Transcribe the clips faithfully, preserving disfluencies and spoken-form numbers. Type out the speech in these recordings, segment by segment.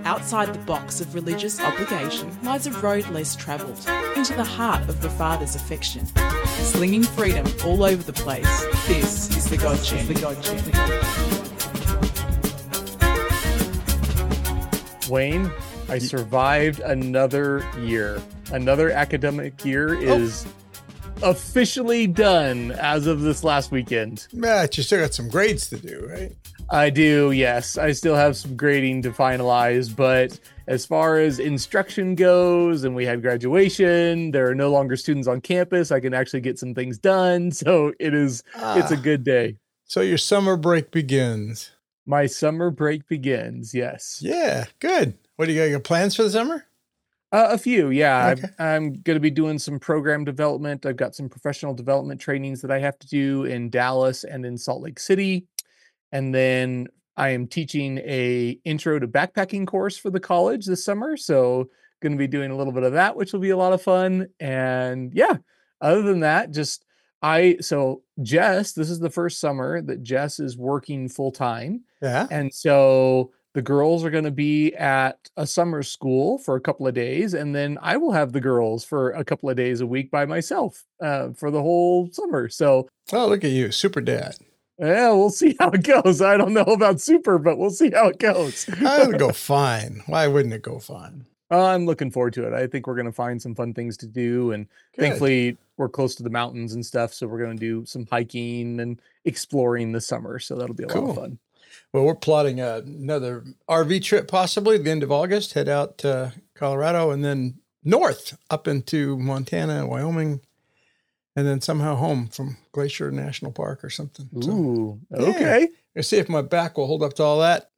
Outside the box of religious obligation lies a road less travelled, into the heart of the Father's affection. Slinging freedom all over the place, this is the God Gem. The God Gem. The God Gem. Wayne, I survived another year. Another academic year is oh. officially done as of this last weekend. Matt, you still got some grades to do, right? I do, yes. I still have some grading to finalize, but as far as instruction goes, and we had graduation, there are no longer students on campus. I can actually get some things done, so it is, ah, it's a good day. So your summer break begins. My summer break begins, yes. Yeah, good. What do you got? You got plans for the summer? Uh, a few, yeah. Okay. I'm, I'm going to be doing some program development. I've got some professional development trainings that I have to do in Dallas and in Salt Lake City. And then I am teaching a intro to backpacking course for the college this summer. So going to be doing a little bit of that, which will be a lot of fun. And yeah, other than that, just I, so Jess, this is the first summer that Jess is working full time. Yeah. And so the girls are going to be at a summer school for a couple of days. And then I will have the girls for a couple of days a week by myself uh, for the whole summer. So, oh, look at you, super dad. Yeah, we'll see how it goes. I don't know about super, but we'll see how it goes. It'll go fine. Why wouldn't it go fine? Uh, I'm looking forward to it. I think we're going to find some fun things to do. And Good. Thankfully, we're close to the mountains and stuff. So we're going to do some hiking and exploring this summer. So that'll be a Cool. lot of fun. Well, we're plotting uh, another R V trip possibly at the end of August. Head out to Colorado and then north up into Montana, Wyoming. And then somehow home from Glacier National Park or something. Ooh, so, okay. Yeah. Let's see if my back will hold up to all that.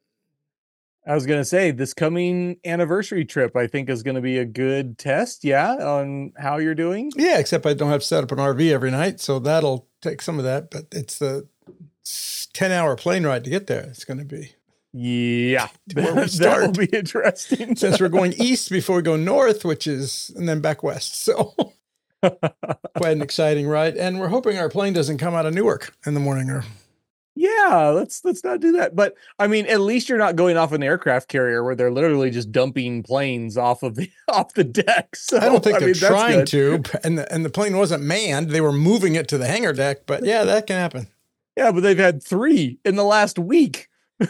I was going to say this coming anniversary trip, I think is going to be a good test. Yeah. On how you're doing. Yeah. Except I don't have to set up an R V every night. So that'll take some of that, but it's the ten hour plane ride to get there. It's going to be. Yeah. Where we that start. will be interesting. Since we're going east before we go north, which is, and then back west. So. Quite an exciting ride, and we're hoping our plane doesn't come out of Newark in the morning. Or yeah, let's let's not do that. But I mean, at least you're not going off an aircraft carrier where they're literally just dumping planes off of the off the deck. So, I don't think I they're mean, trying to, and the, and the plane wasn't manned. They were moving it to the hangar deck, but yeah, that can happen. Yeah, but they've had three in the last week.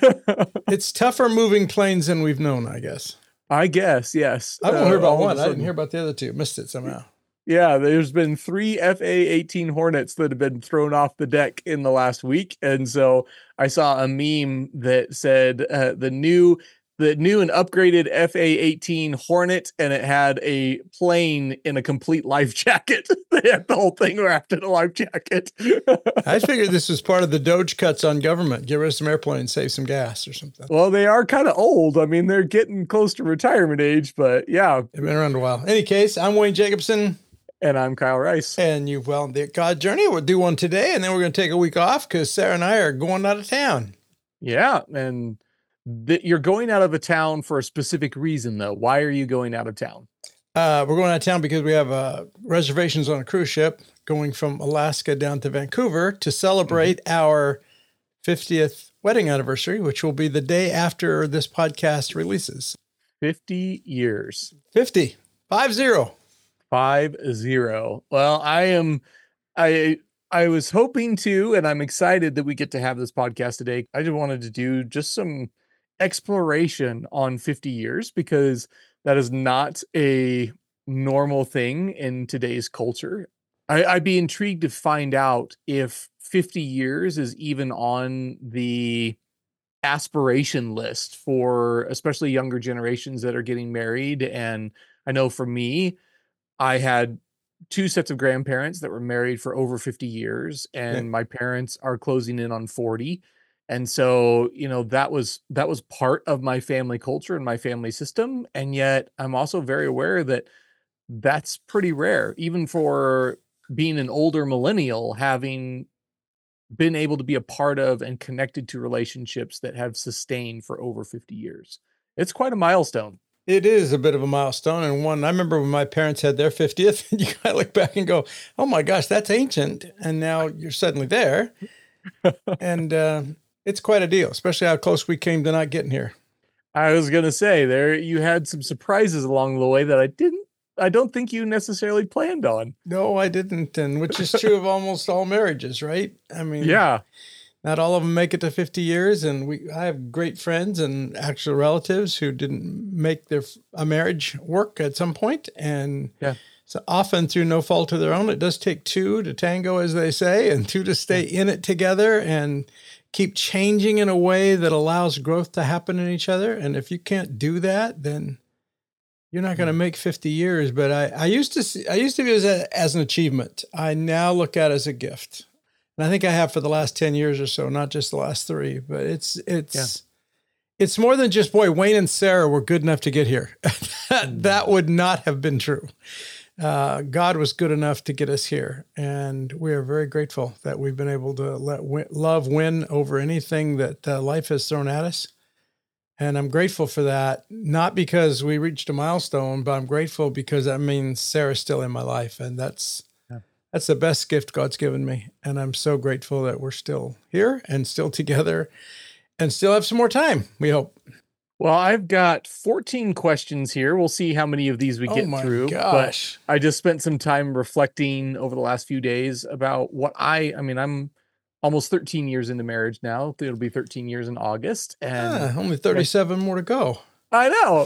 It's tougher moving planes than we've known, I guess. I guess, yes. I don't uh, hear about all of one. a I didn't sudden. hear about the other two. Missed it somehow. Yeah, there's been three F A eighteen Hornets that have been thrown off the deck in the last week. And so I saw a meme that said uh, the new the new and upgraded F A eighteen Hornet, and it had a plane in a complete life jacket. They had the whole thing wrapped in a life jacket. I figured this was part of the Doge cuts on government. Get rid of some airplanes, save some gas or something. Well, they are kind of old. I mean, they're getting close to retirement age, but yeah. They've been around a while. Any case, I'm Wayne Jacobson. And I'm Kyle Rice. And you've well the God Journey. We'll do one today, and then we're going to take a week off because Sarah and I are going out of town. Yeah, and th- you're going out of a town for a specific reason, though. Why are you going out of town? Uh, we're going out of town because we have uh, reservations on a cruise ship going from Alaska down to Vancouver to celebrate mm-hmm. our fiftieth wedding anniversary, which will be the day after this podcast releases. fifty years. fifty. Five zero. Five zero. Well, I am, I, I was hoping to, and I'm excited that we get to have this podcast today. I just wanted to do just some exploration on fifty years because that is not a normal thing in today's culture. I, I'd be intrigued to find out if fifty years is even on the aspiration list for especially younger generations that are getting married. And I know for me, I had two sets of grandparents that were married for over fifty years, and yeah. my parents are closing in on forty. And so, you know, that was, that was part of my family culture and my family system. And yet I'm also very aware that that's pretty rare, even for being an older millennial, having been able to be a part of and connected to relationships that have sustained for over fifty years. It's quite a milestone. It is a bit of a milestone, and one I remember when my parents had their fiftieth, and you kind of look back and go, oh my gosh, that's ancient. And now you're suddenly there. And uh, it's quite a deal, especially how close we came to not getting here. I was gonna say there you had some surprises along the way that I didn't I don't think you necessarily planned on. No, I didn't, and which is true of almost all marriages, right? I mean, Yeah. not all of them make it to fifty years, and we I have great friends and actual relatives who didn't make their a marriage work at some point, and Yeah. so often through no fault of their own. It does take two to tango, as they say, and two to stay in it together and keep changing in a way that allows growth to happen in each other. And if you can't do that, then you're not going to make fifty years. But I, I used to see, I used to view it as, a, as an achievement. I now look at it as a gift. And I think I have for the last ten years or so, not just the last three, but it's, it's, yeah. It's more than just, boy, Wayne and Sarah were good enough to get here. that, that would not have been true. Uh, God was good enough to get us here. And we are very grateful that we've been able to let win, love win over anything that uh, life has thrown at us. And I'm grateful for that, not because we reached a milestone, but I'm grateful because that means Sarah's still in my life. And that's, yeah. that's the best gift God's given me. And I'm so grateful that we're still here and still together and still have some more time, we hope. Well, I've got fourteen questions here. We'll see how many of these we get oh my through. Gosh. But I just spent some time reflecting over the last few days about what I, I mean, I'm almost thirteen years into marriage now. It'll be thirteen years in August. And ah, only thirty-seven more to go. I know.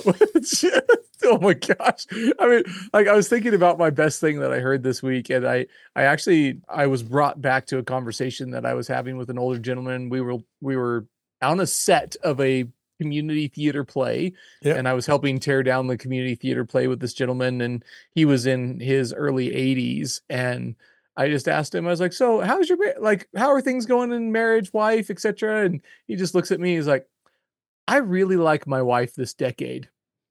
Oh my gosh. I mean, like I was thinking about my best thing that I heard this week. And I, I actually, I was brought back to a conversation that I was having with an older gentleman. We were, we were on a set of a community theater play. Yep. And I was helping tear down the community theater play with this gentleman, and he was in his early eighties. And I just asked him, I was like, so how's your, like, how are things going in marriage, wife, et cetera? And he just looks at me. He's like, I really like my wife this decade.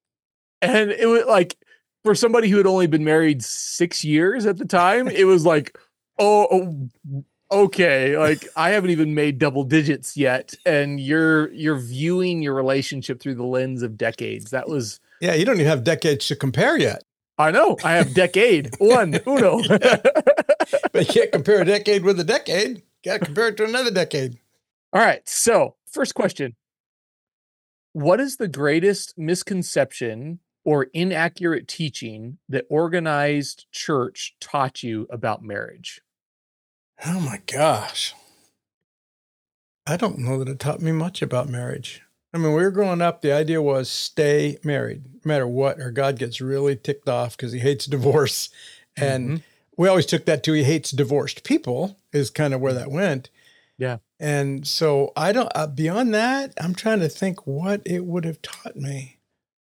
And it was like, for somebody who had only been married six years at the time, it was like, oh, oh okay, like I haven't even made double digits yet, and you're you're viewing your relationship through the lens of decades. That was yeah. You don't even have decades to compare yet. I know. I have decade one uno, but you can't compare a decade with a decade. You got to compare it to another decade. All right. So, first question: what is the greatest misconception or inaccurate teaching that organized church taught you about marriage? Oh my gosh. I don't know that it taught me much about marriage. I mean, we were growing up, the idea was stay married, no matter what, or God gets really ticked off because he hates divorce. And mm-hmm. we always took that to he hates divorced people is kind of where that went. Yeah. And so I don't, uh, beyond that, I'm trying to think what it would have taught me.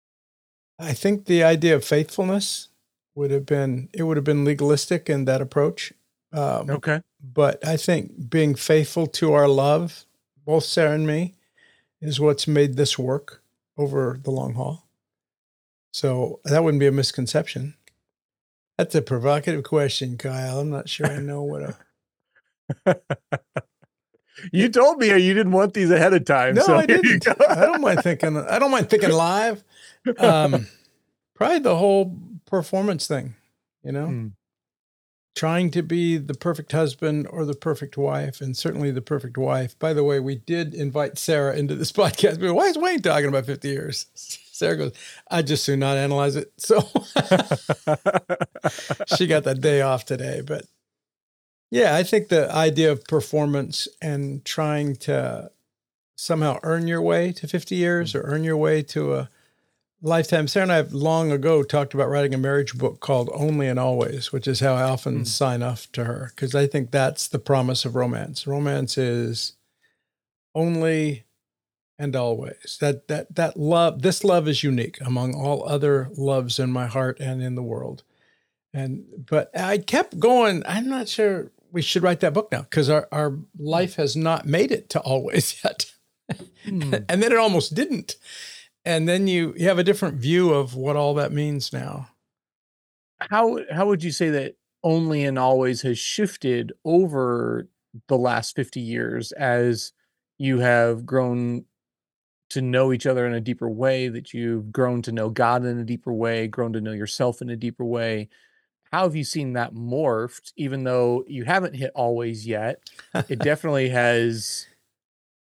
I think the idea of faithfulness would have been, it would have been legalistic in that approach. Um, okay. But I think being faithful to our love, both Sarah and me, is what's made this work over the long haul. So that wouldn't be a misconception. That's a provocative question, Kyle. I'm not sure I know what a... You told me you didn't want these ahead of time. No, so I didn't. I don't mind thinking. I don't mind thinking live. Um, probably the whole performance thing, you know, mm. trying to be the perfect husband or the perfect wife, and certainly the perfect wife. By the way, we did invite Sarah into this podcast. But why is Wayne talking about fifty years? Sarah goes, I just do not analyze it. So she got that day off today. But yeah, I think the idea of performance and trying to somehow earn your way to fifty years or earn your way to a lifetime. Sarah and I have long ago talked about writing a marriage book called Only and Always, which is how I often mm. sign off to her, because I think that's the promise of romance. Romance is only and always. That that that love, this love is unique among all other loves in my heart and in the world. And but I kept going. I'm not sure we should write that book now, because our, our life has not made it to always yet. Mm. And then it almost didn't. And then you, you have a different view of what all that means now. How how would you say that Only and Always has shifted over the last fifty years as you have grown to know each other in a deeper way, that you've grown to know God in a deeper way, grown to know yourself in a deeper way? How have you seen that morphed, even though you haven't hit always yet? It definitely has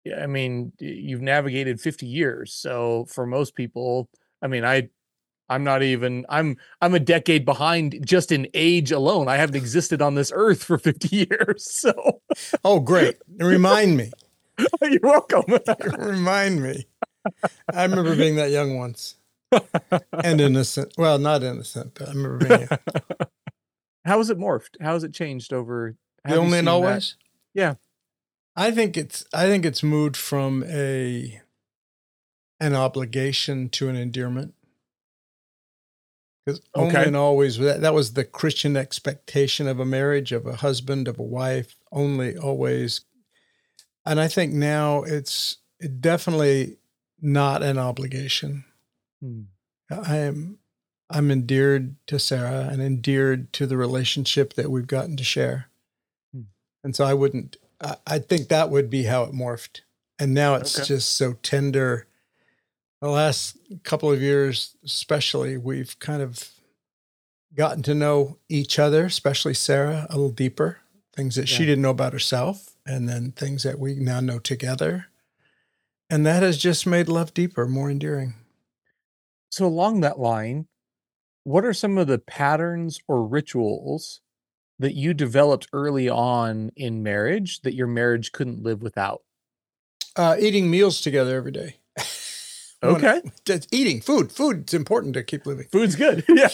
yeah, I mean, y- you've navigated fifty years. So for most people, I mean, I I'm not even I'm I'm a decade behind just in age alone. I haven't existed on this earth for fifty years. So Oh, great. Remind me. you're welcome. Remind me. I remember being that young once and innocent. Well, not innocent, but I remember being How has it morphed? How has it changed over? the have you only and seen that? always. Yeah. I think it's I think it's moved from a an obligation to an endearment. Because only Okay. and always that, that was the Christian expectation of a marriage, of a husband, of a wife, only, always. And I think now it's definitely not an obligation. Hmm. I am I'm endeared to Sarah and endeared to the relationship that we've gotten to share. Hmm. And so I wouldn't I, I think that would be how it morphed. And now it's Okay. just so tender. The last couple of years, especially, we've kind of gotten to know each other, especially Sarah, a little deeper, things that she Yeah. didn't know about herself, and then things that we now know together. And that has just made love deeper, more endearing. So along that line, what are some of the patterns or rituals that you developed early on in marriage that your marriage couldn't live without? Uh, eating meals together every day. When- Okay. just eating food. Food's important to keep living. Food's good. Yeah.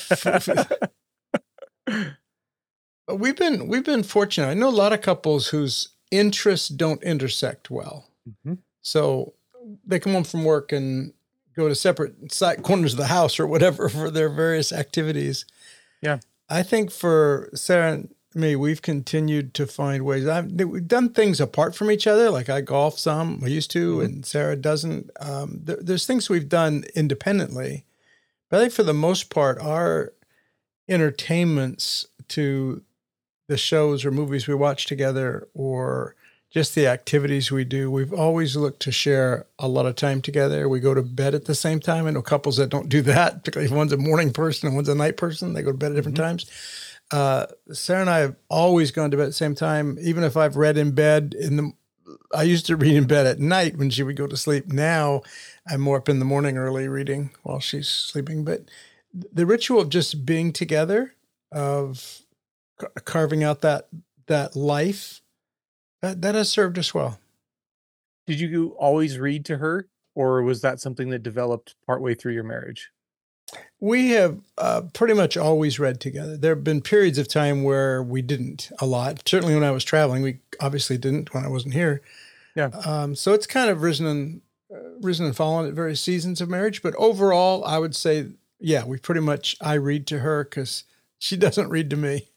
But we've been we've been fortunate. I know a lot of couples whose interests don't intersect well. Mhm. So they come home from work and go to separate side corners of the house or whatever for their various activities. Yeah. I think for Sarah and me, we've continued to find ways. I've, we've done things apart from each other, like I golf some, I used to, Mhm. and Sarah doesn't. Um, there, there's things we've done independently. But I think for the most part, our entertainments to the shows or movies we watch together or just the activities we do, we've always looked to share a lot of time together. We go to bed at the same time. I know couples that don't do that, particularly if one's a morning person and one's a night person. They go to bed at different Mhm. times. Uh, Sarah and I have always gone to bed at the same time, even if I've read in bed in the, I used to read in bed at night when she would go to sleep. Now I'm more up in the morning early reading while she's sleeping. But the ritual of just being together, of ca- carving out that, that life, that, that has served us well. Did you always read to her, or was that something that developed partway through your marriage? We have uh, pretty much always read together. There have been periods of time where we didn't a lot. Certainly when I was traveling, we obviously didn't when I wasn't here. Yeah. Um, so it's kind of risen and uh, risen and fallen at various seasons of marriage. But overall, I would say, yeah, we pretty much, I read to her because she doesn't read to me.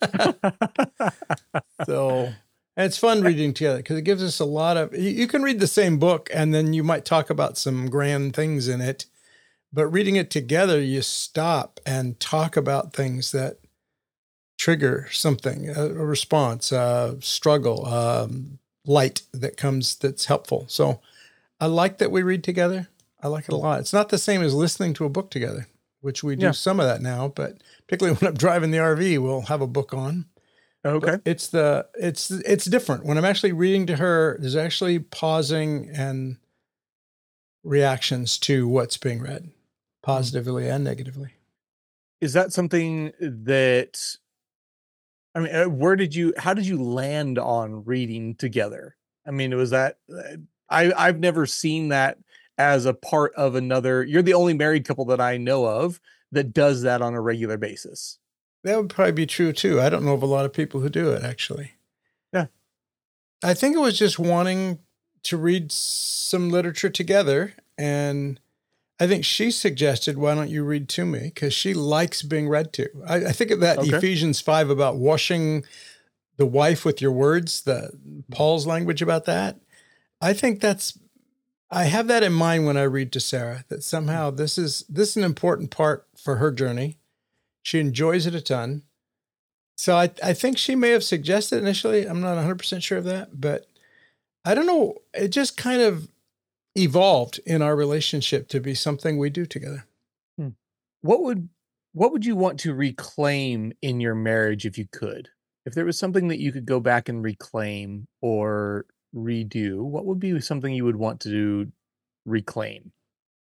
So, and it's fun reading together because it gives us a lot of, you, you can read the same book and then you might talk about some grand things in it. But reading it together, you stop and talk about things that trigger something, a, a response, a struggle, um, light that comes that's helpful. So I like that we read together. I like it a lot. It's not the same as listening to a book together, which we do Yeah. some of that now, but particularly when I'm driving the R V, we'll have a book on. Okay. But it's the it's it's different. When I'm actually reading to her, there's actually pausing and reactions to what's being read, positively and negatively. Is that something that, I mean, uh, where did you, how did you land on reading together? I mean, was that, uh, I, I've never seen that as a part of another, you're the only married couple that I know of that does that on a regular basis. That would probably be true too. I don't know of a lot of people who do it actually. Yeah. I think it was just wanting to read some literature together. And I think she suggested, why don't you read to me? Because she likes being read to. I, I think of that Okay. Ephesians five about washing the wife with your words, the Paul's language about that. I think that's, I have that in mind when I read to Sarah, that somehow this is, this is an important part for her journey. She enjoys it a ton. So I, I think she may have suggested initially. I'm not one hundred percent sure of that, but I don't know. It just kind of evolved in our relationship to be something we do together. What would, what would you want to reclaim in your marriage if you could? If there was something that you could go back and reclaim or redo, what would be something you would want to reclaim?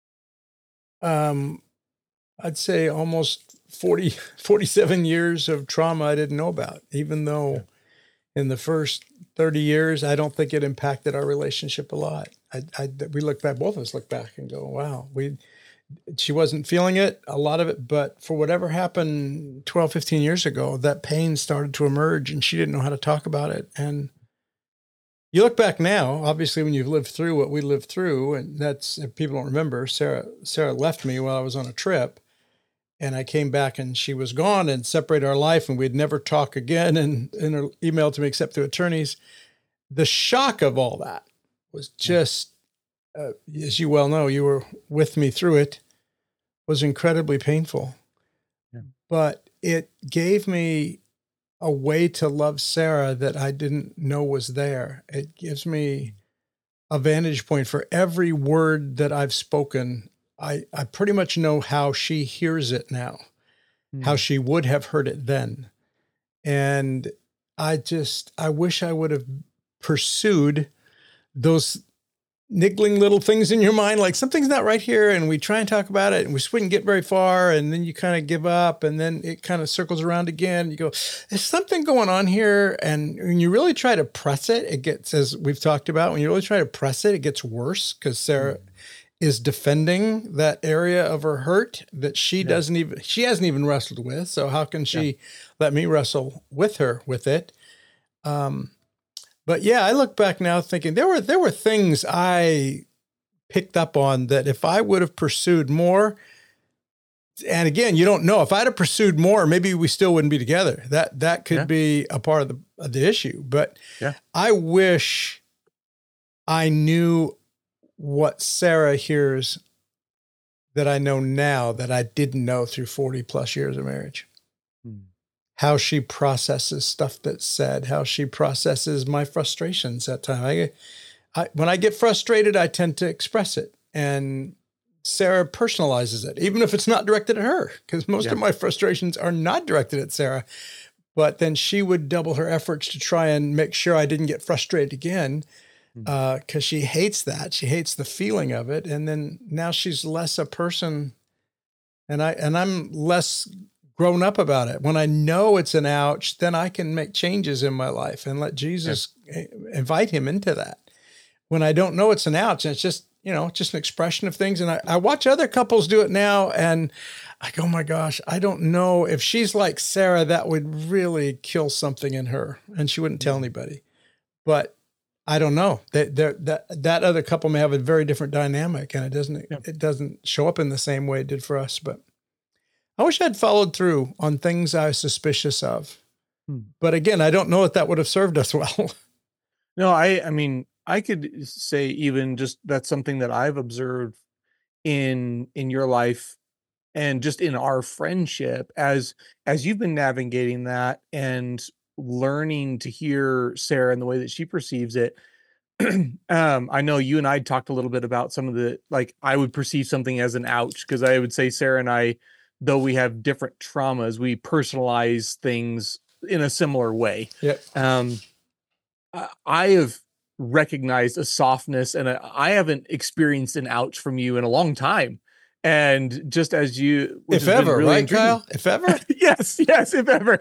Um, I'd say almost forty, forty-seven years of trauma I didn't know about, even though Yeah. in the first thirty years, I don't think it impacted our relationship a lot. I, I, we look back, both of us look back and go, wow, we, she wasn't feeling it, a lot of it, but for whatever happened twelve, fifteen years ago, that pain started to emerge and she didn't know how to talk about it. And you look back now, obviously, when you've lived through what we lived through, and that's, if people don't remember, Sarah, Sarah left me while I was on a trip. And I came back and she was gone and separated our life and we'd never talk again and, and her email to me except through attorneys. The shock of all that was just, uh, as you well know, you were with me through it, was incredibly painful. Yeah. But it gave me a way to love Sarah that I didn't know was there. It gives me a vantage point for every word that I've spoken. I, I pretty much know how she hears it now, Hmm. how she would have heard it then. And I just, I wish I would have pursued those niggling little things in your mind, like something's not right here. And we try and talk about it and we wouldn't get very far. And then you kind of give up and then it kind of circles around again. You go, there's something going on here. And when you really try to press it, it gets, as we've talked about, when you really try to press it, it gets worse because Sarah Hmm. is defending that area of her hurt that she Yeah. doesn't even, she hasn't even wrestled with. So how can she Yeah. let me wrestle with her with it? Um, but yeah, I look back now thinking there were, there were things I picked up on that if I would have pursued more, and again, you don't know if I'd have pursued more, maybe we still wouldn't be together. That, that could Yeah. be a part of the, of the issue, but Yeah. I wish I knew what Sarah hears that I know now that I didn't know through forty plus years of marriage. Hmm. How she processes stuff that's said, how she processes my frustrations at times. I, I, when I get frustrated, I tend to express it. And Sarah personalizes it, even if it's not directed at her, because most Yeah. of my frustrations are not directed at Sarah. But then she would double her efforts to try and make sure I didn't get frustrated again. Uh, cause she hates that. She hates the feeling of it. And then now she's less a person and I, and I'm less grown up about it. When I know it's an ouch, then I can make changes in my life and let Jesus invite him into that. When I don't know it's an ouch and it's just, you know, just an expression of things. And I, I watch other couples do it now and I go, oh my gosh, I don't know if she's like Sarah, that would really kill something in her and she wouldn't tell anybody, but I don't know that that that other couple may have a very different dynamic, and it doesn't Yeah. it doesn't show up in the same way it did for us. But I wish I'd followed through on things I was suspicious of. Hmm. But again, I don't know if that would have served us well. No, I, I mean, I could say even just that's something that I've observed in, in your life and just in our friendship as, as you've been navigating that and learning to hear Sarah and the way that she perceives it. um, I know you and I talked a little bit about some of the, like, I would perceive something as an ouch because I would say Sarah and I, though we have different traumas, we personalize things in a similar way. Yep. Um, I, I have recognized a softness and a, I haven't experienced an ouch from you in a long time. And just as you, which If has been ever, really right, intriguing. Kyle? If ever. yes, yes, if ever.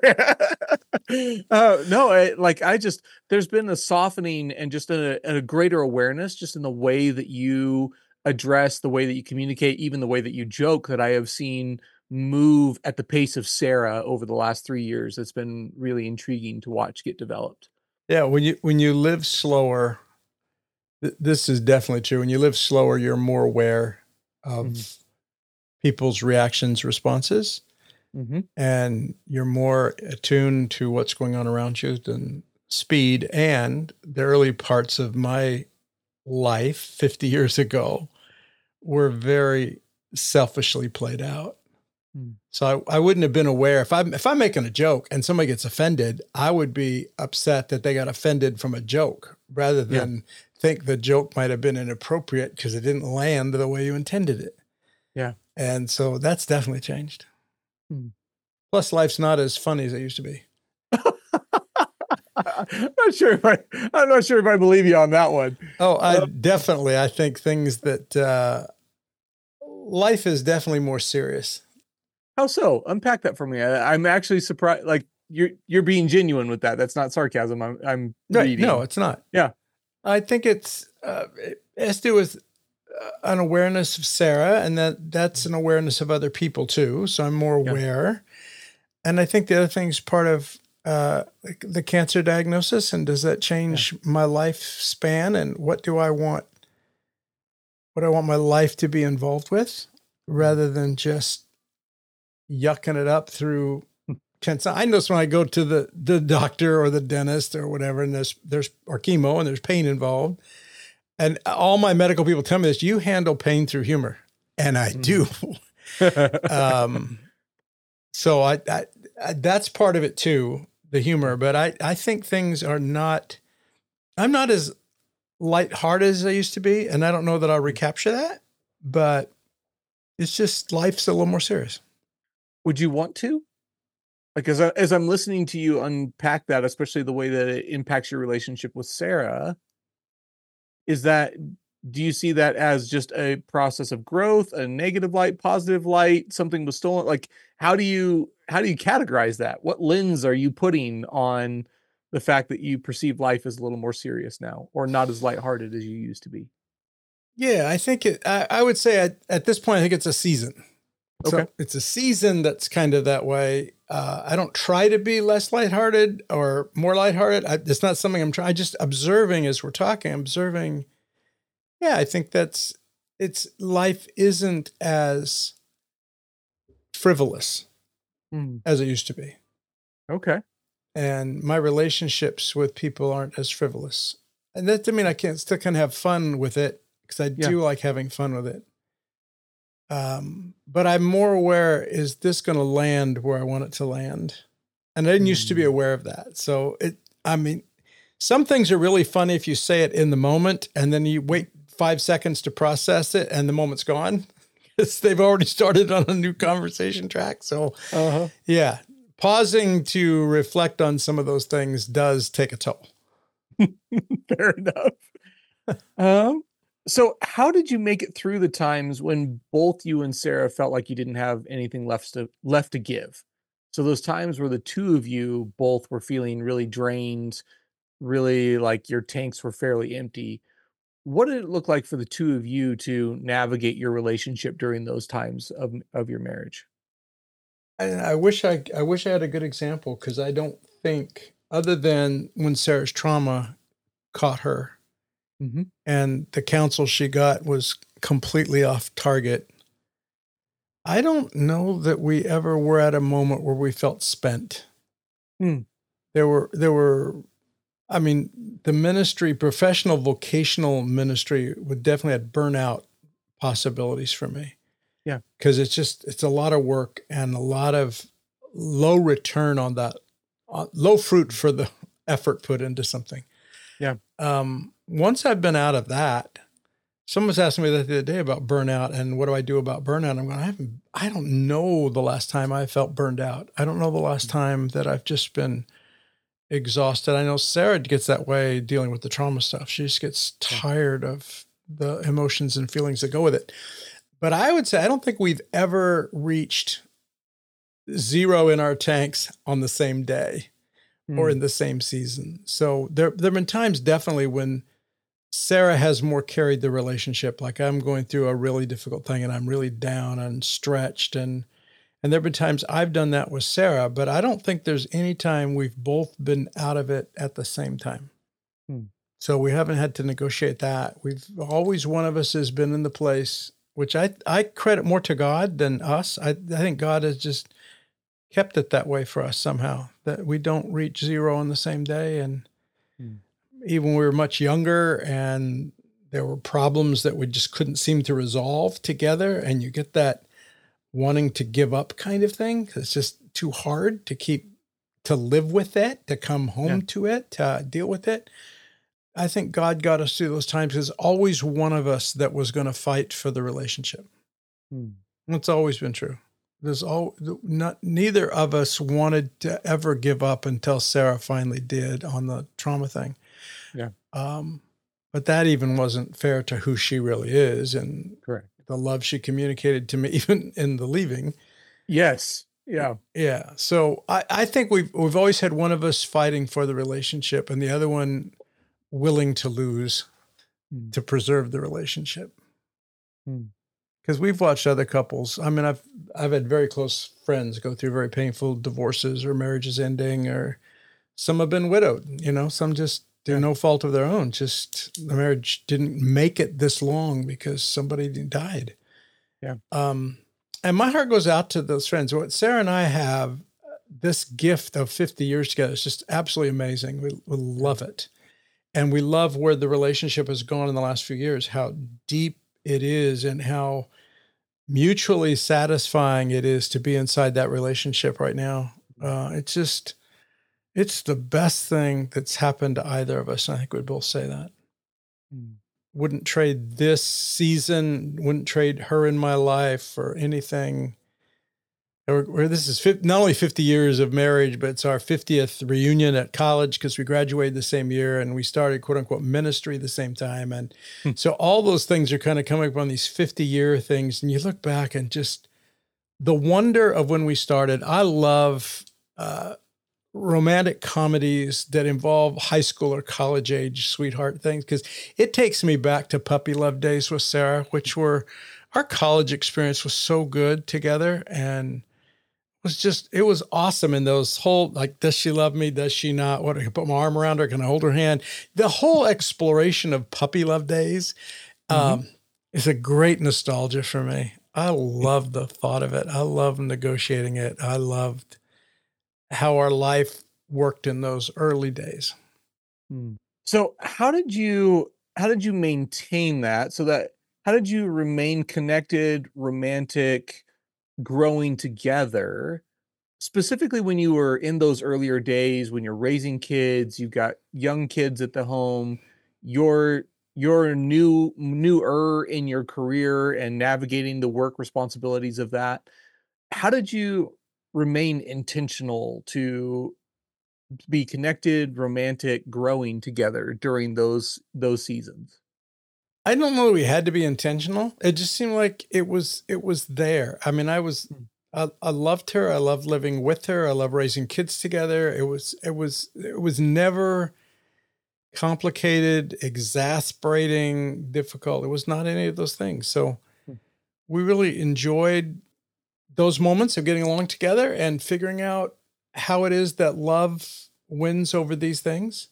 uh, no, I, like I just, there's been a softening and just a, a greater awareness just in the way that you address, the way that you communicate, even the way that you joke that I have seen move at the pace of Sarah over the last three years. It's been really intriguing to watch get developed. Yeah, when you when you live slower, th- this is definitely true. When you live slower, you're more aware of Mhm. people's reactions, responses. Mm-hmm. And you're more attuned to what's going on around you than speed. And the early parts of my life fifty years ago were very selfishly played out. Hmm. So I, I wouldn't have been aware if I'm, if I'm making a joke and somebody gets offended, I would be upset that they got offended from a joke rather than think the joke might've been inappropriate because it didn't land the way you intended it. Yeah. And so that's definitely changed. Hmm. Plus, life's not as funny as it used to be. I'm not sure if I, I'm not sure if I believe you on that one. Oh, I uh, definitely. I think things that uh, life is definitely more serious. How so? Unpack that for me. I, I'm actually surprised. Like you're you're being genuine with that. That's not sarcasm. I'm I'm right. reading. No, it's not. Yeah, I think it's uh, it has to do with an awareness of Sarah, and that that's an awareness of other people too. So I'm more aware. Yeah. And I think the other thing's part of uh, the cancer diagnosis. And does that change yeah. my lifespan? And what do I want? What do I want my life to be involved with, rather than just yucking it up through tense. I notice when I go to the, the doctor or the dentist or whatever, and there's there's or chemo and there's pain involved. And all my medical people tell me this: you handle pain through humor, and I do. um, so I, I, I that's part of it too, the humor. But I I think things are not. I'm not as lighthearted as I used to be, and I don't know that I'll recapture that. But it's just life's a little more serious. Would you want to? Like as I, as I'm listening to you unpack that, especially the way that it impacts your relationship with Sarah. Is that, do you see that as just a process of growth, a negative light, positive light, something was stolen? Like, how do you, how do you categorize that? What lens are you putting on the fact that you perceive life as a little more serious now, or not as lighthearted as you used to be? Yeah, I think it, I, I would say at, at this point, I think it's a season. So okay. It's a season that's kind of that way. Uh, I don't try to be less lighthearted or more lighthearted. I, it's not something I'm trying, just observing as we're talking, observing. Yeah, I think that's, it's, life isn't as frivolous mm. as it used to be. Okay. And my relationships with people aren't as frivolous. And that doesn't mean I can't still kind of have fun with it, because I yeah. do like having fun with it. Um, but I'm more aware, is this going to land where I want it to land? And I didn't mm. used to be aware of that. So it, I mean, some things are really funny if you say it in the moment and then you wait five seconds to process it and the moment's gone. They've already started on a new conversation track. So uh-huh. yeah, pausing to reflect on some of those things does take a toll. Fair enough. um, So how did you make it through the times when both you and Sarah felt like you didn't have anything left to left to give? So those times where the two of you both were feeling really drained, really like your tanks were fairly empty. What did it look like for the two of you to navigate your relationship during those times of, of your marriage? I, I wish I I wish I had a good example, because I don't think, other than when Sarah's trauma caught her. Mm-hmm. And the counsel she got was completely off target. I don't know that we ever were at a moment where we felt spent. Hmm. There were, there were, I mean, the ministry, professional vocational ministry, would definitely have burnout possibilities for me. Yeah. Because it's just, it's a lot of work and a lot of low return on that, uh, low fruit for the effort put into something. Yeah. Um, once I've been out of that, someone's asking me that the other day about burnout and what do I do about burnout? I'm going, I haven't, I don't know the last time I felt burned out. I don't know the last time that I've just been exhausted. I know Sarah gets that way dealing with the trauma stuff. She just gets tired of the emotions and feelings that go with it. But I would say, I don't think we've ever reached zero in our tanks on the same day mm. or in the same season. So there, there have been times definitely when Sarah has more carried the relationship. Like I'm going through a really difficult thing and I'm really down and stretched. And, and there've been times I've done that with Sarah, but I don't think there's any time we've both been out of it at the same time. Hmm. So we haven't had to negotiate that. We've always, one of us has been in the place, which I, I credit more to God than us. I, I think God has just kept it that way for us somehow, that we don't reach zero on the same day. And hmm. even when we were much younger and there were problems that we just couldn't seem to resolve together, and you get that wanting to give up kind of thing. It's just too hard to keep, to live with it, to come home yeah. to it, to deal with it. I think God got us through those times. There's always one of us that was going to fight for the relationship. Hmm. It's always been true. there's all not neither of us wanted to ever give up until Sarah finally did on the trauma thing. Yeah. Um, but that even wasn't fair to who she really is and Correct. the love she communicated to me, even in the leaving. Yes. Yeah. Yeah. So I, I think we've we've always had one of us fighting for the relationship and the other one willing to lose Mm. to preserve the relationship. Mm. Because we've watched other couples. I mean, I've I've had very close friends go through very painful divorces or marriages ending, or some have been widowed. You know, some just through Yeah. no fault of their own. Just the marriage didn't make it this long because somebody died. Yeah. Um, and my heart goes out to those friends. What Sarah and I have, this gift of fifty years together is just absolutely amazing. We, we love it. And we love where the relationship has gone in the last few years, how deep it is and how mutually satisfying it is to be inside that relationship right now. Uh, it's just, it's the best thing that's happened to either of us. And I think we'd both say that. Mm. Wouldn't trade this season, wouldn't trade her in my life for anything. Or, or this is fifty, not only fifty years of marriage, but it's our fiftieth reunion at college because we graduated the same year and we started quote unquote ministry the same time. And Hmm. so all those things are kind of coming up on these fifty year things. And you look back and just the wonder of when we started. I love uh, romantic comedies that involve high school or college age sweetheart things because it takes me back to puppy love days with Sarah, which were our college experience was so good together. And was just, it was awesome. And those whole, like, does she love me? Does she not? What, I can put my arm around her. Can I hold her hand? The whole exploration of puppy love days um, mm-hmm. is a great nostalgia for me. I love the thought of it. I love negotiating it. I loved how our life worked in those early days. So how did you, how did you maintain that so that, how did you remain connected, romantic, growing together, specifically when you were in those earlier days, when you're raising kids, you've got young kids at the home, you're you're new newer in your career and navigating the work responsibilities of that. How did you remain intentional to be connected, romantic, growing together during those those seasons? I don't know that we had to be intentional. It just seemed like it was, it was there. I mean, I was, I, I loved her. I loved living with her. I love raising kids together. It was, it was, it was never complicated, exasperating, difficult. It was not any of those things. So we really enjoyed those moments of getting along together and figuring out how it is that love wins over these things.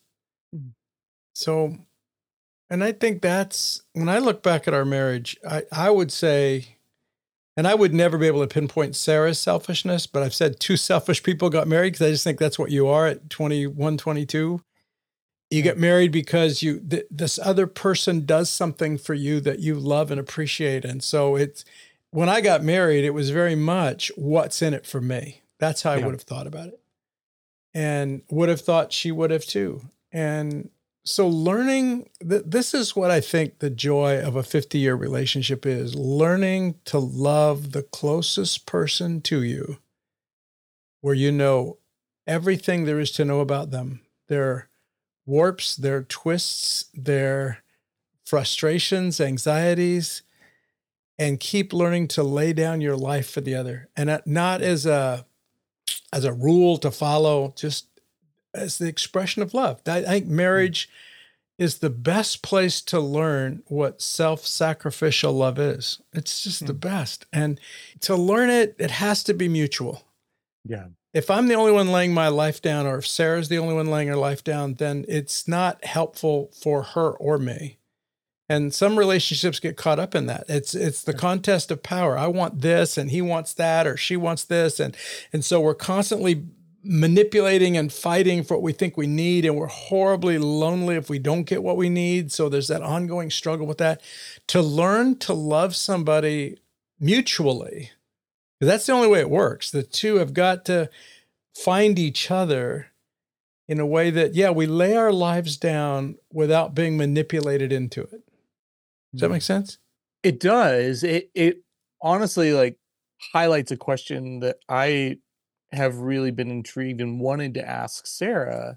So, and I think that's, when I look back at our marriage, I, I would say, and I would never be able to pinpoint Sarah's selfishness, but I've said two selfish people got married because I just think that's what you are at twenty-one, twenty-two. You get married because you th- this other person does something for you that you love and appreciate. And so it's, when I got married, it was very much what's in it for me. That's how I Yeah. would have thought about it. And would have thought she would have too. And so learning, th- this is what I think the joy of a fifty-year relationship is, learning to love the closest person to you, where you know everything there is to know about them, their warps, their twists, their frustrations, anxieties, and keep learning to lay down your life for the other. And not as a, as a rule to follow, just as the expression of love. I think marriage is the best place to learn what self-sacrificial love is. It's just mm. the best. And to learn it, it has to be mutual. Yeah. If I'm the only one laying my life down, or if Sarah's the only one laying her life down, then it's not helpful for her or me. And some relationships get caught up in that. It's it's the contest of power. I want this and he wants that, or she wants this. And, and so we're constantly manipulating and fighting for what we think we need. And we're horribly lonely if we don't get what we need. So there's that ongoing struggle with that. To learn to love somebody mutually, that's the only way it works. The two have got to find each other in a way that, yeah, we lay our lives down without being manipulated into it. Does that make sense? It does. It, it honestly, like, highlights a question that I have really been intrigued and wanted to ask Sarah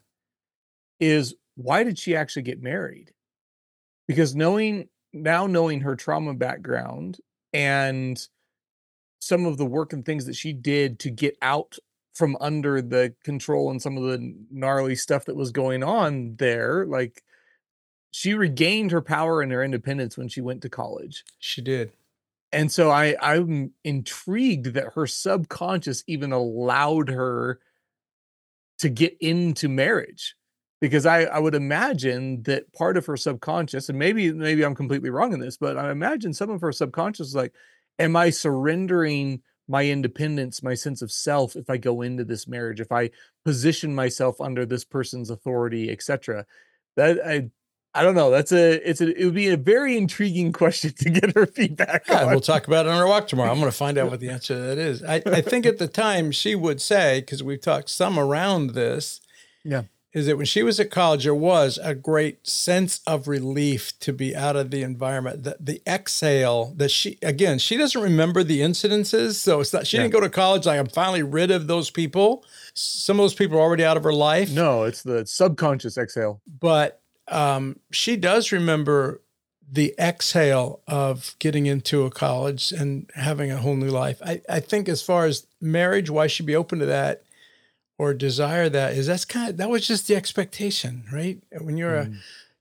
is why did she actually get married? Because knowing now knowing her trauma background and some of the work and things that she did to get out from under the control and some of the gnarly stuff that was going on there, like she regained her power and her independence when she went to college. She did. And so I I'm intrigued that her subconscious even allowed her to get into marriage. Because I, I would imagine that part of her subconscious, and maybe maybe I'm completely wrong in this, but I imagine some of her subconscious is like, am I surrendering my independence, my sense of self if I go into this marriage, if I position myself under this person's authority, et cetera. That I I don't know. That's a it's a it would be a very intriguing question to get her feedback Yeah, on. we'll talk about it on our walk tomorrow. I'm going to find out what the answer to that is. I, I think at the time she would say, because we've talked some around this, Yeah. is that when she was at college, there was a great sense of relief to be out of the environment. The, the exhale that she, again, she doesn't remember the incidences. So it's not, she Yeah. didn't go to college like, I'm finally rid of those people. Some of those people are already out of her life. No, it's the subconscious exhale. But um, she does remember the exhale of getting into a college and having a whole new life. I, I think as far as marriage, why she'd be open to that or desire that is that's kind of, that was just the expectation, right? When you're Mm. a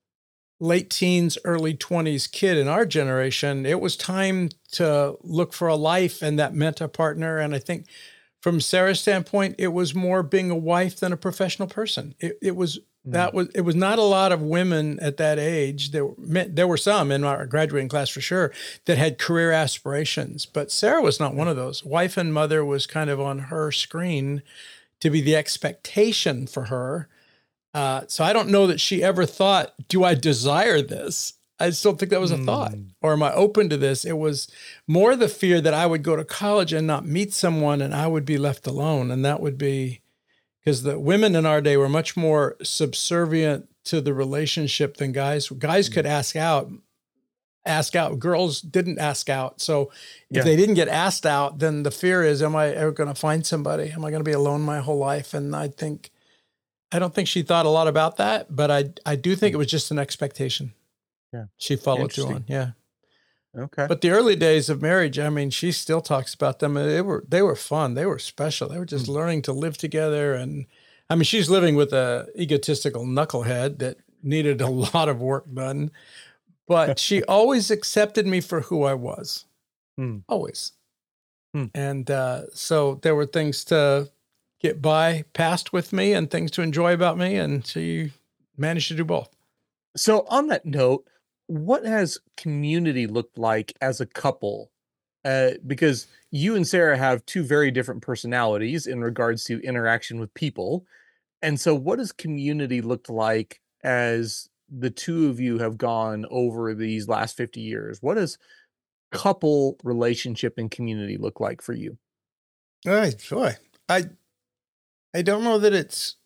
late teens, early twenties kid in our generation, it was time to look for a life, and that meant a partner. And I think from Sarah's standpoint, it was more being a wife than a professional person. It, it was, Mm. that was, it was not a lot of women at that age. There were, there were some in our graduating class for sure that had career aspirations, but Sarah was not one of those. Wife and mother was kind of on her screen to be the expectation for her. Uh, so I don't know that she ever thought, do I desire this? I just don't think that was a Mm. thought. Or am I open to this? It was more the fear that I would go to college and not meet someone and I would be left alone. And that would be because the women in our day were much more subservient to the relationship than guys. Guys could ask out, ask out. Girls didn't ask out. So if Yeah. they didn't get asked out, then the fear is, am I ever going to find somebody? Am I going to be alone my whole life? And I think, I don't think she thought a lot about that, but I, I do think it was just an expectation. Yeah. She followed through on. Interesting. Yeah. Okay. But the early days of marriage, I mean, she still talks about them. They were, they were fun. They were special. They were just Mm. learning to live together. And I mean, she's living with a egotistical knucklehead that needed a lot of work done, but she always accepted me for who I was. Hmm. Always. Hmm. And uh, so there were things to get by past with me and things to enjoy about me. And she managed to do both. So on that note, what has community looked like as a couple? Uh, because you and Sarah have two very different personalities in regards to interaction with people. And so what has community looked like as the two of you have gone over these last fifty years? What does couple relationship and community look like for you? All right, boy. I I don't know that it's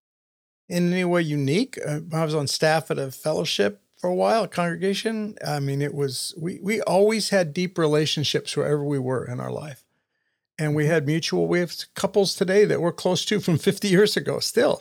in any way unique. Uh, I was on staff at a fellowship for a while, a congregation. I mean, it was, we, we always had deep relationships wherever we were in our life. And we had mutual, we have couples today that we're close to from fifty years ago still.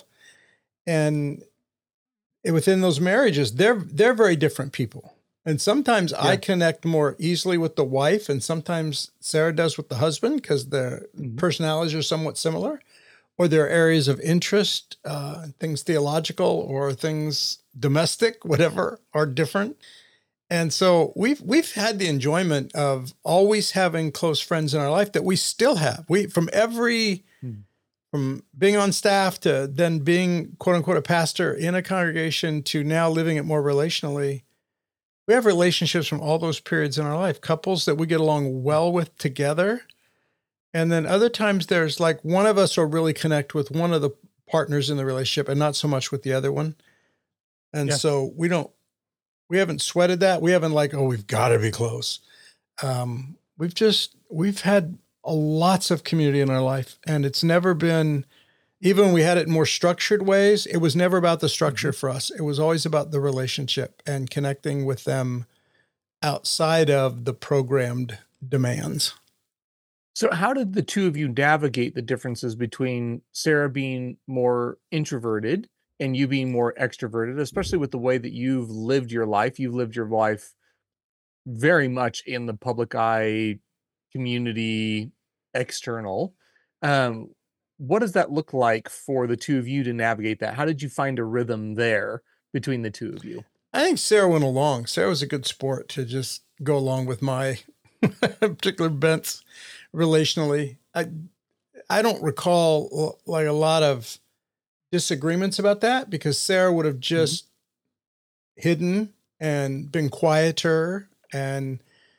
And within those marriages, they're, they're very different people. And sometimes I Yeah. connect more easily with the wife, and sometimes Sarah does with the husband because their Mhm. personalities are somewhat similar, or there are areas of interest, uh, things theological or things domestic, whatever, are different. And so we've we've had the enjoyment of always having close friends in our life that we still have. We from every Hmm. from being on staff to then being quote unquote a pastor in a congregation to now living it more relationally. We have relationships from all those periods in our life, couples that we get along well with together. And then other times there's like one of us will really connect with one of the partners in the relationship and not so much with the other one. And Yeah. so we don't, we haven't sweated that. We haven't like, oh, we've got to be close. Um, we've just, we've had a, lots of community in our life, and it's never been, even when we had it in more structured ways, it was never about the structure for us. It was always about the relationship and connecting with them outside of the programmed demands. So how did the two of you navigate the differences between Sarah being more introverted and you being more extroverted, especially with the way that you've lived your life? You've lived your life very much in the public eye, community, external. Um, what does that look like for the two of you to navigate that? How did you find a rhythm there between the two of you? I think Sarah went along. Sarah was a good sport to just go along with my particular bents relationally. I I don't recall like a lot of disagreements about that because Sarah would have just mm-hmm. hidden and been quieter. And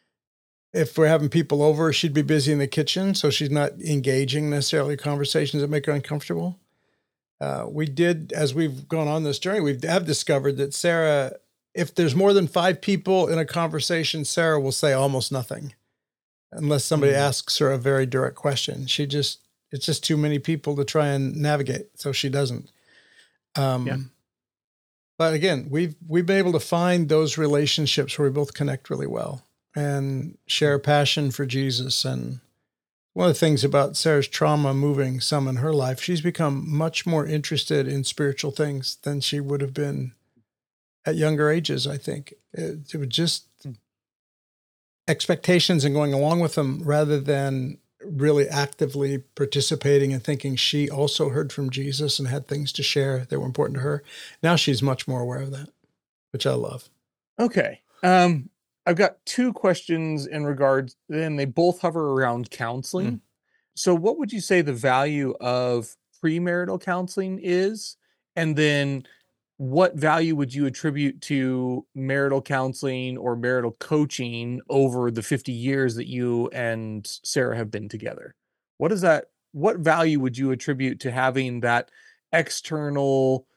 if we're having people over, she'd be busy in the kitchen. So she's not engaging necessarily conversations that make her uncomfortable. Uh, we did, as we've gone on this journey, we have discovered that Sarah, if there's more than five people in a conversation, Sarah will say almost nothing unless somebody mm-hmm. asks her a very direct question. She just, it's just too many people to try and navigate. So she doesn't. Um, yeah. But again, we've, we've been able to find those relationships where we both connect really well and share a passion for Jesus. And one of the things about Sarah's trauma moving some in her life, she's become much more interested in spiritual things than she would have been at younger ages, I think. It, it was just expectations and going along with them rather than really actively participating and thinking she also heard from Jesus and had things to share that were important to her. Now she's much more aware of that, which I love. Okay. Um, I've got two questions in regards, and they both hover around counseling. Mm. So what would you say the value of premarital counseling is? And then what value would you attribute to marital counseling or marital coaching over the fifty years that you and Sarah have been together? What is that? What value would you attribute to having that external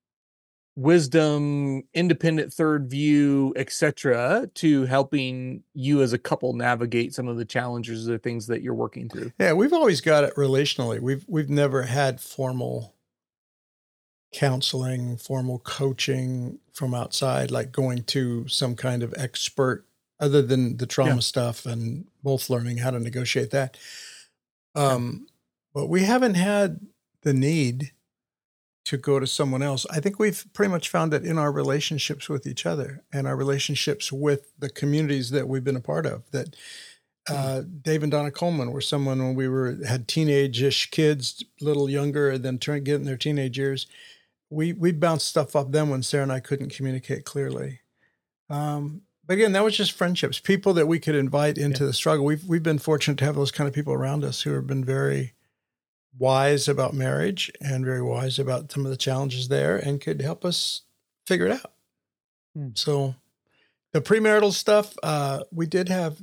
wisdom, independent third view, et cetera, to helping you as a couple navigate some of the challenges or things that you're working through? Yeah, we've always got it relationally. We've we've never had formal counseling, formal coaching from outside, like going to some kind of expert other than the trauma yeah. stuff and both learning how to negotiate that. Um, yeah. But we haven't had the need to go to someone else. I think we've pretty much found it in our relationships with each other and our relationships with the communities that we've been a part of. That uh, mm. Dave and Donna Coleman were someone when we were had teenage-ish kids, a little younger than turn getting their teenage years. We we bounced stuff off them when Sarah and I couldn't communicate clearly. Um, but again, that was just friendships, people that we could invite into yeah. the struggle. We've we've been fortunate to have those kind of people around us who have been very wise about marriage and very wise about some of the challenges there and could help us figure it out. Hmm. So the premarital stuff, uh, we did have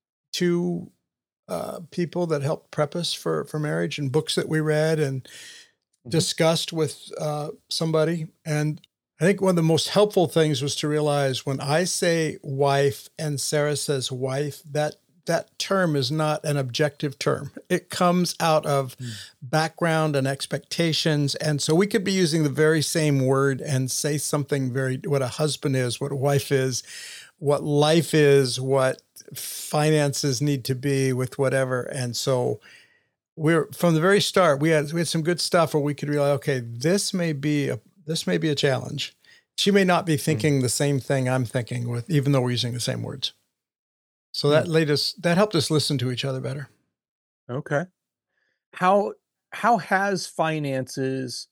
two uh, people that helped prep us for, for marriage and books that we read and mm-hmm. discussed with uh, somebody. And I think one of the most helpful things was to realize when I say wife and Sarah says wife, that that term is not an objective term. It comes out of mm. background and expectations. And so we could be using the very same word and say something very, what a husband is, what a wife is, what life is, what finances need to be with whatever. And so we're, from the very start, we had, we had some good stuff where we could realize, okay, this may be a, this may be a challenge. She may not be thinking mm. the same thing I'm thinking with, even though we're using the same words. So that laid us, that helped us listen to each other better. Okay. How, how has finances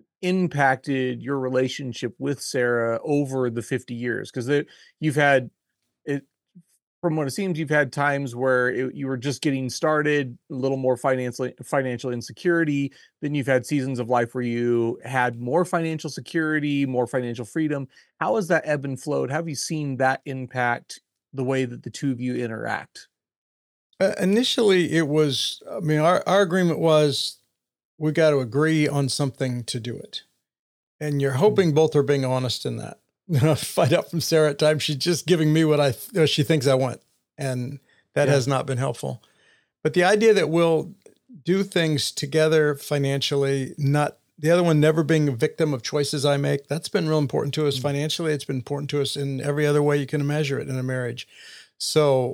impacted your relationship with Sarah over the fifty years? Because you've had it, from what it seems, you've had times where it, you were just getting started, a little more financial, financial insecurity. Then you've had seasons of life where you had more financial security, more financial freedom. How has that ebb and flowed? How have you seen that impact the way that the two of you interact? Uh, initially, it was, I mean, our, our agreement was we got to agree on something to do it. And you're hoping mm-hmm. both are being honest in that. I find out from Sarah at times, she's just giving me what I what she thinks I want. And that yeah. has not been helpful. But the idea that we'll do things together financially, not the other one never being a victim of choices I make, that's been real important to us mm-hmm. financially. It's been important to us in every other way you can measure it in a marriage. So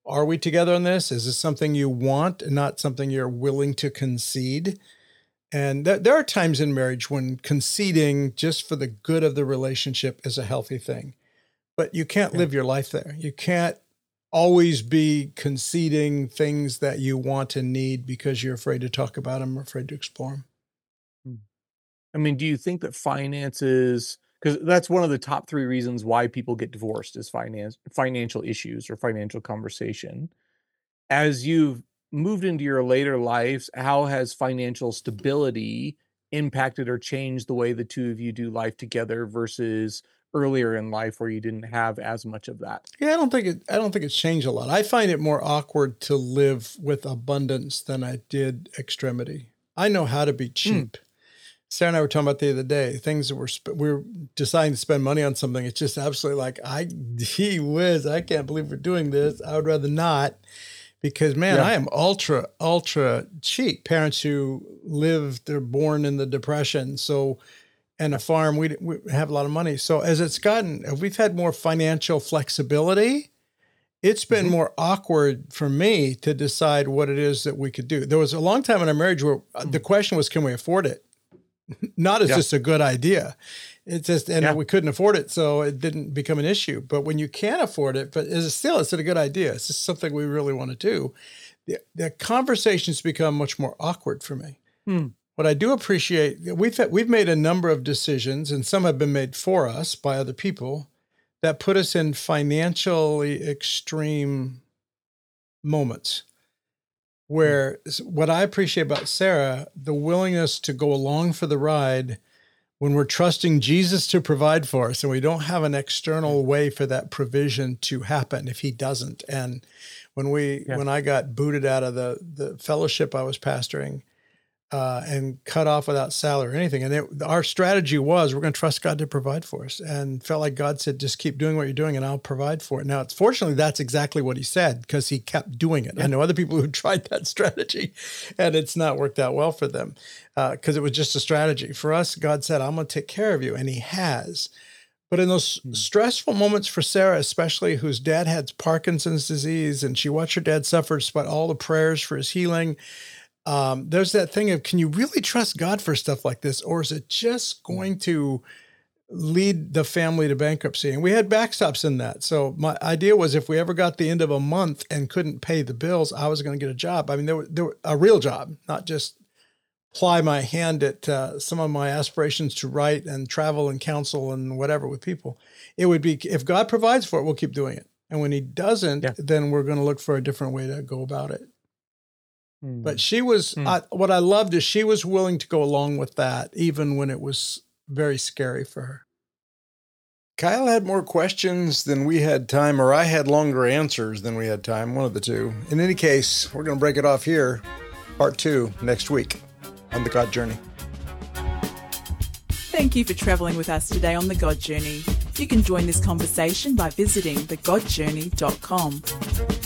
are we together on this? Is this something you want and not something you're willing to concede? And th- there are times in marriage when conceding just for the good of the relationship is a healthy thing, but you can't yeah. live your life there. You can't always be conceding things that you want and need because you're afraid to talk about them or afraid to explore them. I mean, do you think that finances, because that's one of the top three reasons why people get divorced is finance, financial issues or financial conversation. As you've moved into your later lives, how has financial stability impacted or changed the way the two of you do life together versus earlier in life where you didn't have as much of that? Yeah, I don't think it, I don't think it's changed a lot. I find it more awkward to live with abundance than I did extremity. I know how to be cheap. Mm. Sarah and I were talking about the other day, things that we're, sp- we're deciding to spend money on something. It's just absolutely like, I, gee whiz, I can't believe we're doing this. I would rather not, because man, yeah. I am ultra, ultra cheap. Parents who lived, they're born in the Depression. So, and a farm, we, we have a lot of money. So as it's gotten, if we've had more financial flexibility, it's been mm-hmm. more awkward for me to decide what it is that we could do. There was a long time in our marriage where mm-hmm. the question was, can we afford it? Not as yeah. just a good idea. It's just, and yeah. we couldn't afford it, so it didn't become an issue. But when you can afford it, but it's still, it's a good idea. It's just something we really want to do. The, the conversations become much more awkward for me. Hmm. What I do appreciate, we've we've made a number of decisions, and some have been made for us by other people, that put us in financially extreme moments. Where what I appreciate about Sarah, the willingness to go along for the ride when we're trusting Jesus to provide for us, and we don't have an external way for that provision to happen if he doesn't. And when we yeah. when I got booted out of the the fellowship I was pastoring, Uh, and cut off without salary or anything. And it, our strategy was, we're going to trust God to provide for us, and felt like God said, just keep doing what you're doing and I'll provide for it. Now, it's fortunately, that's exactly what he said, because he kept doing it. Yeah. I know other people who tried that strategy and it's not worked out well for them because uh, it was just a strategy. For us, God said, I'm going to take care of you. And he has. But in those mm-hmm. stressful moments for Sarah, especially whose dad had Parkinson's disease, and she watched her dad suffer despite all the prayers for his healing, Um, there's that thing of, can you really trust God for stuff like this? Or is it just going to lead the family to bankruptcy? And we had backstops in that. So my idea was, if we ever got the end of a month and couldn't pay the bills, I was going to get a job. I mean, there were, there were a real job, not just ply my hand at uh, some of my aspirations to write and travel and counsel and whatever with people. It would be, if God provides for it, we'll keep doing it. And when he doesn't, yeah. then we're going to look for a different way to go about it. But she was, mm. I, what I loved is she was willing to go along with that, even when it was very scary for her. Kyle had more questions than we had time, or I had longer answers than we had time, one of the two. In any case, we're going to break it off here. Part two next week on The God Journey. Thank you for traveling with us today on The God Journey. You can join this conversation by visiting the god journey dot com.